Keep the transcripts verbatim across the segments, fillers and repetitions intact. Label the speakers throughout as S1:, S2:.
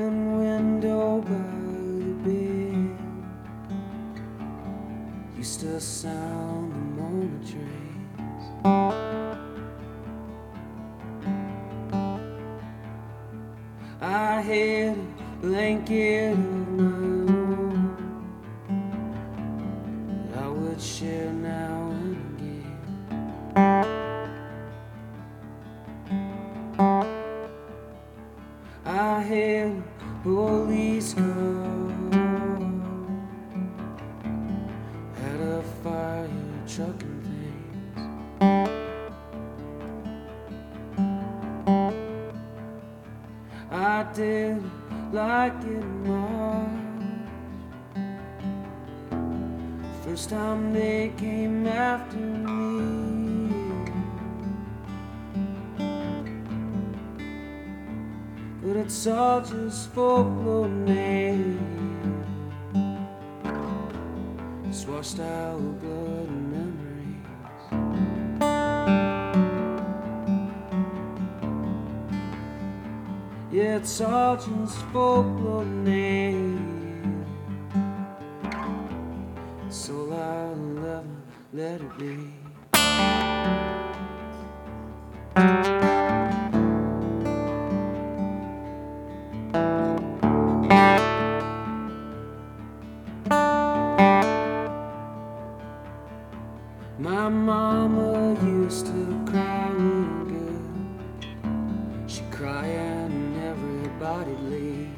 S1: open window by the bed used to sound the morning trains. I had a blanket of my own that I would share now and again. I had a police car, had a fire truck and things. I did like it much. First time they came after me, but it's all just folklore now. It's washed out with blood and memories. Yeah, it's all just folklore now. So I'll never let it be. My mama used to cry real good. She'd cry and everybody'd leave.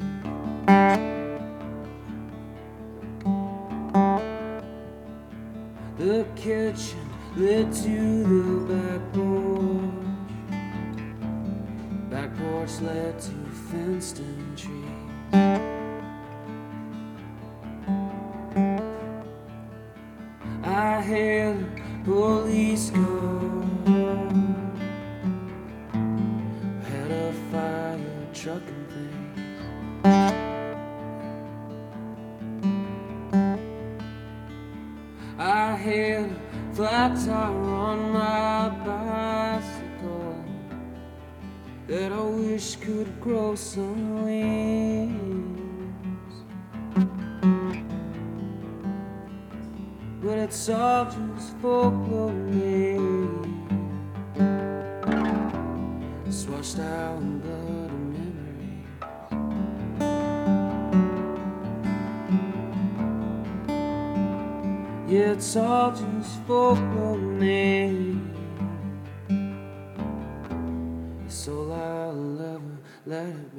S1: The kitchen led to the back porch. Back porch led to fenced-in trees. I had a police car, had a fire truck and things. I had a flat tire on my bicycle that I wish could grow some wings. But it's all just folklore now. It's washed out in blood and memories. Yeah, it's all just folklore now. It's all I'll ever let it be.